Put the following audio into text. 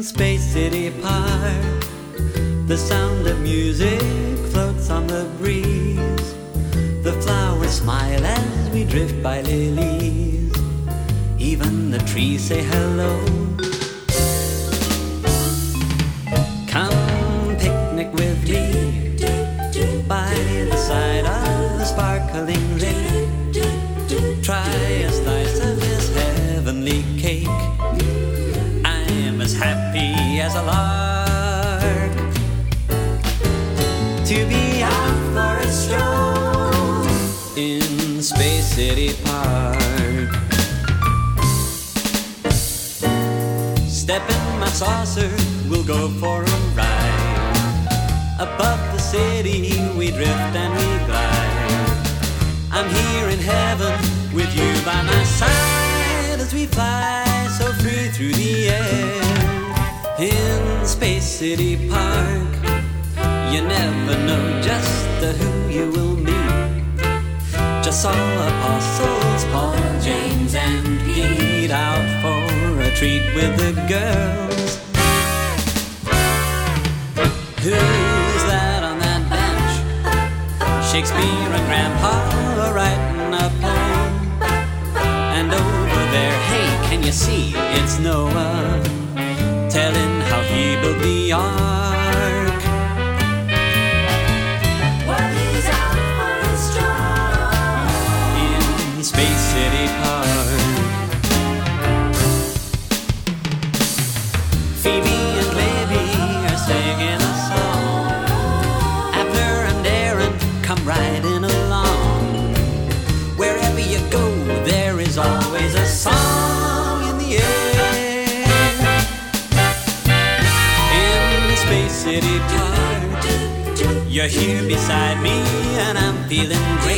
Space City Park, the sound of music floats on the breeze. The flowers smile as we drift by lilies. Even the trees say hello. Come picnic with me by the side of the sparkling lake. Try a slice of this heavenly cake. I'm as happy as a lark to be out for a stroll in Space City Park. Step in my saucer, we'll go for a ride. Above the city we drift and we glide. I'm here in heaven with you by my side as we fly so free through the air. In Space City Park, you never know just who you will meet. Just saw apostles Paul, James and Pete out for a treat with the girls. Who's that on that bench? Shakespeare and Grandpa are writing a poem. And over there, hey, can you see? It's Noah telling how he built the ark. Well, he's out for a stroll in Space City Park. Phoebe and Baby are singing a song. Abner and Aaron come riding along. Wherever you go, there is always a song in the air. In Space City Park, you're here beside me and I'm feeling great.